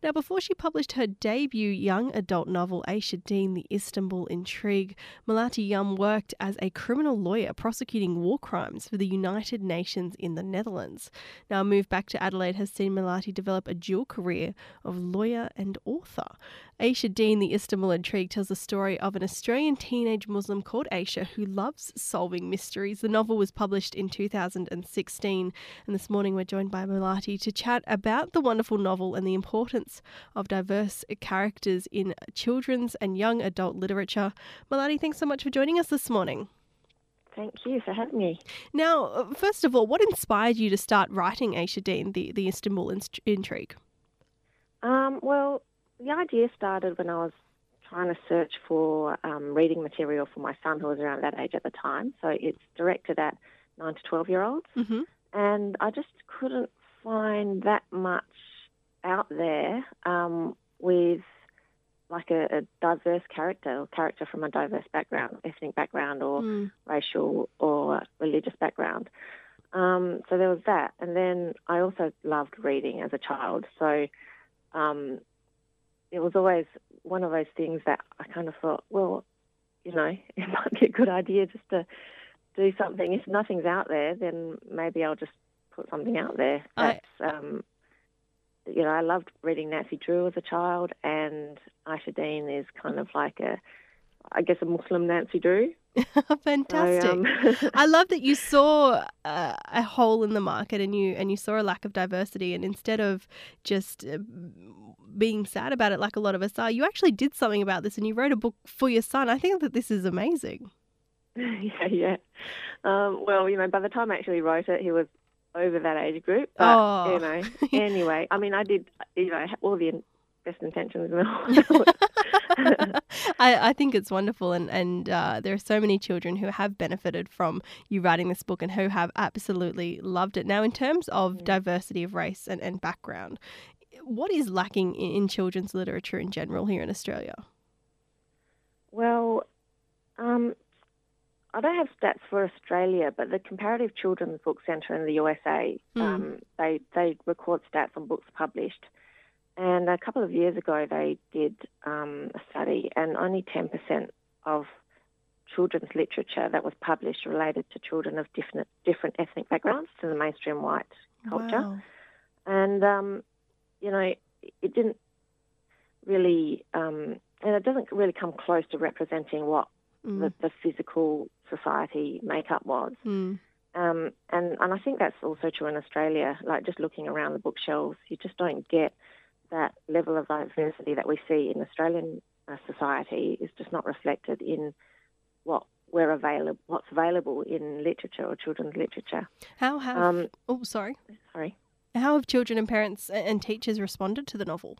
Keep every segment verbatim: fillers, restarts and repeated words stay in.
Now, before she published her debut young adult novel, Aisha Dean, The Istanbul Intrigue, Melati Yum worked as a criminal lawyer prosecuting war crimes for the United Nations in the Netherlands. Now, a move back to Adelaide has seen Melati develop a dual career of lawyer and author. Aisha Dean, The Istanbul Intrigue tells the story of an Australian teenage Muslim called Aisha who loves solving mysteries. The novel was published in two thousand sixteen, and this morning we're joined by Melati to chat about the wonderful novel and the importance of diverse characters in children's and young adult literature. Melati, thanks so much for joining us this morning. Thank you for having me. Now, first of all, what inspired you to start writing Aisha Dean, The, the Istanbul Intrigue? Um, well, the idea started when I was trying to search for um, reading material for my son, who was around that age at the time. So it's directed at nine to twelve-year-olds. Mm-hmm. And I just couldn't find that much out there um, with like a, a diverse character or character from a diverse background, ethnic background or Mm. racial or religious background. Um, so there was that. And then I also loved reading as a child. So um, it was always one of those things that I kind of thought, well, you know, it might be a good idea just to do something. If nothing's out there, then maybe I'll just put something out there. That's, I... um, you know, I loved reading Nancy Drew as a child, and Aisha Dean is kind of like a, I guess, a Muslim Nancy Drew. Fantastic. So, um, I love that you saw uh, a hole in the market and you and you saw a lack of diversity, and instead of just uh, being sad about it like a lot of us are, you actually did something about this and you wrote a book for your son. I think that this is amazing. yeah, yeah. Um, well, you know, by the time I actually wrote it, he was over that age group. But, Oh. you know, anyway, I mean, I did, you know, all the best intentions in the world. I, I think it's wonderful, and, and uh, there are so many children who have benefited from you writing this book and who have absolutely loved it. Now, in terms of Yeah. diversity of race and, and background, what is lacking in, in children's literature in general here in Australia? Well, um, I don't have stats for Australia, but the Comparative Children's Book Centre in the U S A, Mm. um, they, they record stats on books published. And a couple of years ago, they did um, a study, and only ten percent of children's literature that was published related to children of different different ethnic backgrounds to the mainstream white culture. Wow. And, um, you know, it didn't really, um, and it doesn't really come close to representing what Mm. the, the physical society makeup was. Mm. Um, and, and I think that's also true in Australia. Like, just looking around the bookshelves, you just don't get that level of diversity that we see in Australian uh, society is just not reflected in what we're available, what's available in literature or children's literature. How have Um, oh sorry sorry. how have children and parents and teachers responded to the novel?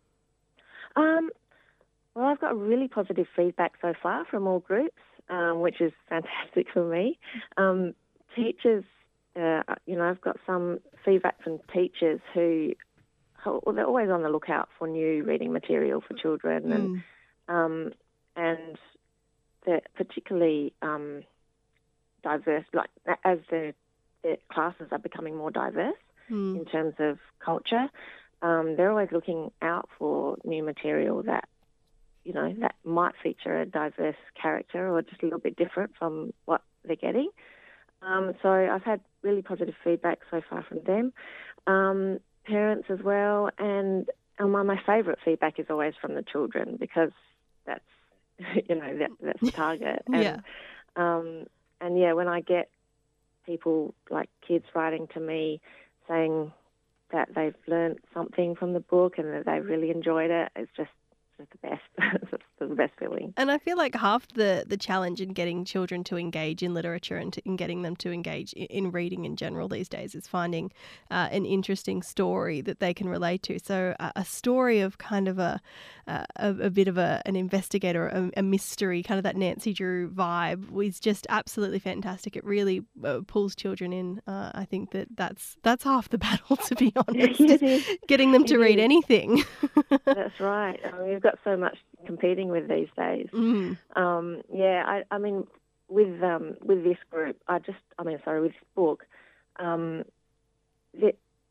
Um, well, I've got really positive feedback so far from all groups, um, which is fantastic for me. Um, teachers, uh, you know, I've got some feedback from teachers who, well, they're always on the lookout for new reading material for children, and Mm. um, and they're particularly um, diverse. Like, as the, the classes are becoming more diverse Mm. in terms of culture, um, they're always looking out for new material that, you know, that might feature a diverse character or just a little bit different from what they're getting. Um, so I've had really positive feedback so far from them, um, parents as well, and, and my, my favourite feedback is always from the children, because that's, you know, that, that's the target. And, Yeah. Um, and yeah, when I get people like kids writing to me saying that they've learned something from the book and that they really enjoyed it, it's just, it's just the best. It's the best feeling. And I feel like half the, the challenge in getting children to engage in literature and to, in getting them to engage in, in reading in general these days is finding uh, an interesting story that they can relate to. So uh, a story of kind of a uh, a, a bit of a, an investigator, a, a mystery, kind of that Nancy Drew vibe is just absolutely fantastic. It really uh, pulls children in. Uh, I think that that's, that's half the battle, to be honest, It is. getting them to It read is. anything. That's right. I mean, we've got so much competing with these days. Mm. Um, yeah, I, I mean, with um, with this group, I just, I mean, sorry, with this book, um, the, there's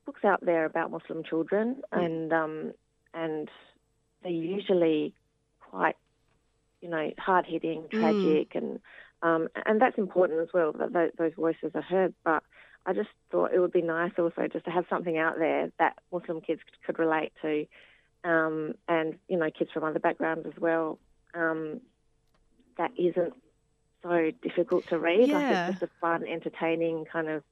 books out there about Muslim children, Mm. and um, and they're usually quite, you know, hard hitting, Mm. tragic, and um, and that's important as well that tho- those voices are heard. But I just thought it would be nice also just to have something out there that Muslim kids could relate to, um, and you know, kids from other backgrounds as well. Um, that isn't so difficult to read. Like Yeah. it's just a fun, entertaining kind of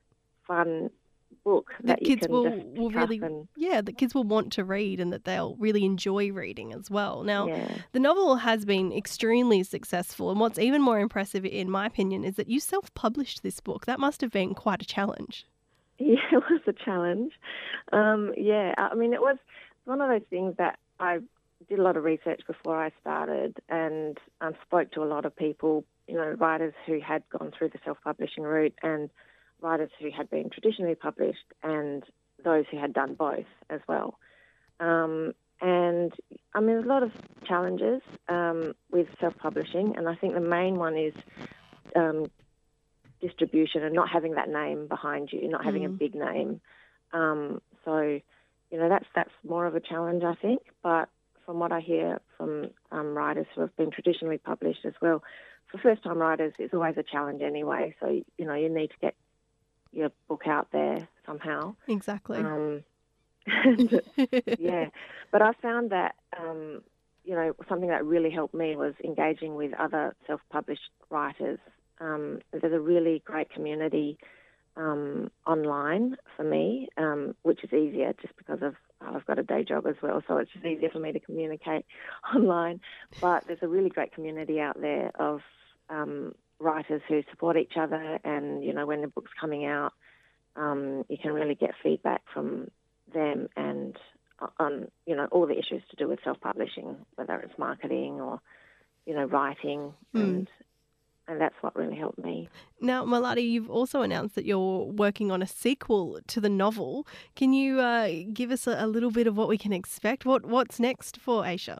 fun book The that you kids can will, just will pick up really, and yeah, the kids will want to read and that they'll really enjoy reading as well. Now, yeah. the novel has been extremely successful, and what's even more impressive, in my opinion, is that you self-published this book. That must have been quite a challenge. Yeah, it was a challenge. Um, yeah, I mean, it was one of those things that I did a lot of research before I started, and um, spoke to a lot of people, you know, writers who had gone through the self-publishing route and writers who had been traditionally published and those who had done both as well. Um, and, I mean, there's a lot of challenges um, with self-publishing, and I think the main one is um, distribution and not having that name behind you, not having a Mm. big name. Um, so, you know, that's that's more of a challenge, I think. But from what I hear from um, writers who have been traditionally published as well, for first-time writers, it's always a challenge anyway. So, you know, you need to get your book out there somehow. Exactly. Um, and, yeah, but I found that, um, you know, something that really helped me was engaging with other self-published writers. Um, there's a really great community um, online for me, um, which is easier just because of oh, I've got a day job as well, so it's just easier for me to communicate online. But there's a really great community out there of um, writers who support each other, and you know, when the book's coming out, um, you can really get feedback from them and on you know all the issues to do with self-publishing, whether it's marketing or you know writing, Mm. and and that's what really helped me. Now, Malati, you've also announced that you're working on a sequel to the novel. Can you uh, give us a, a little bit of what we can expect? What What's next for Aisha?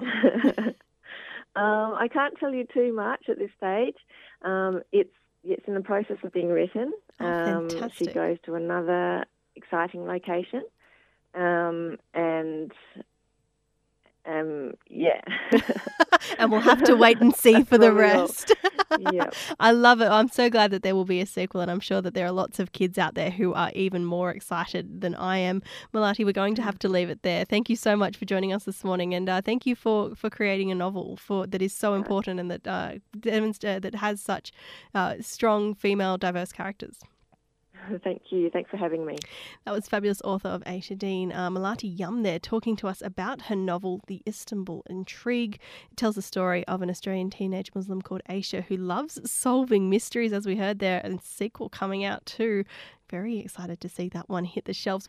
um, I can't tell you too much at this stage. Um, it's it's in the process of being written. Oh, Um, she fantastic. goes to another exciting location, um, and um, yeah. And we'll have to wait and see for That's the where we will. rest. Yep. I love it. I'm so glad that there will be a sequel, and I'm sure that there are lots of kids out there who are even more excited than I am. Malati, we're going to have to leave it there. Thank you so much for joining us this morning, and uh, thank you for, for creating a novel for that is so important and that uh, demonst- that has such uh, strong female diverse characters. Thank you. Thanks for having me. That was fabulous author of Aisha Dean, uh, Malati Yum there, talking to us about her novel, The Istanbul Intrigue. It tells the story of an Australian teenage Muslim called Aisha who loves solving mysteries, as we heard there, and a sequel coming out too. Very excited to see that one hit the shelves.